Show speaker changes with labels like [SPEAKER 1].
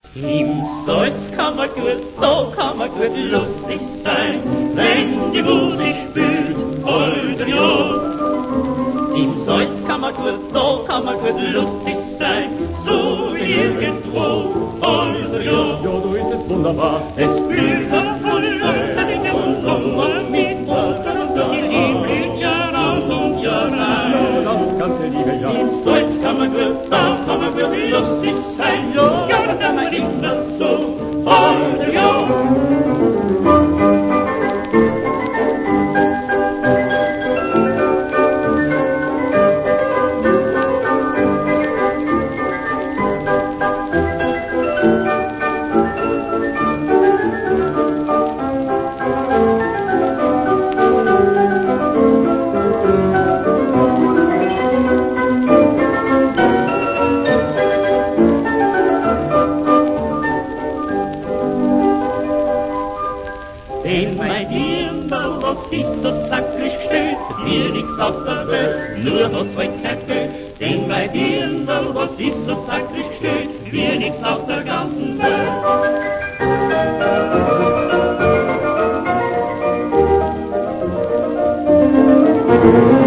[SPEAKER 1] Im Salz kann man gut, da kann man gut lustig sein, wenn die Musik spielt, heute ja. Im Salz kann man gut, da kann man gut lustig sein, so wie irgendwo, heute ja.
[SPEAKER 2] Ja, du ist es wunderbar,
[SPEAKER 1] Es blüht auf Frühling und Sommer mit Ostern und die Liebe blüht Jahr aus und Jahr ein.
[SPEAKER 2] das ganze liebe Jahr.
[SPEAKER 1] Im Salz kann man gut, da kann man gut lustig sein, ja, das kann man immer so, heute ja. Denn mein Dirndl, was sich so sackrig steht, mir nix auf der Welt, nur noch zwei Köpfe. Denn mein Dirndl, was sich so sackrig steht, mir nix auf der ganzen Welt.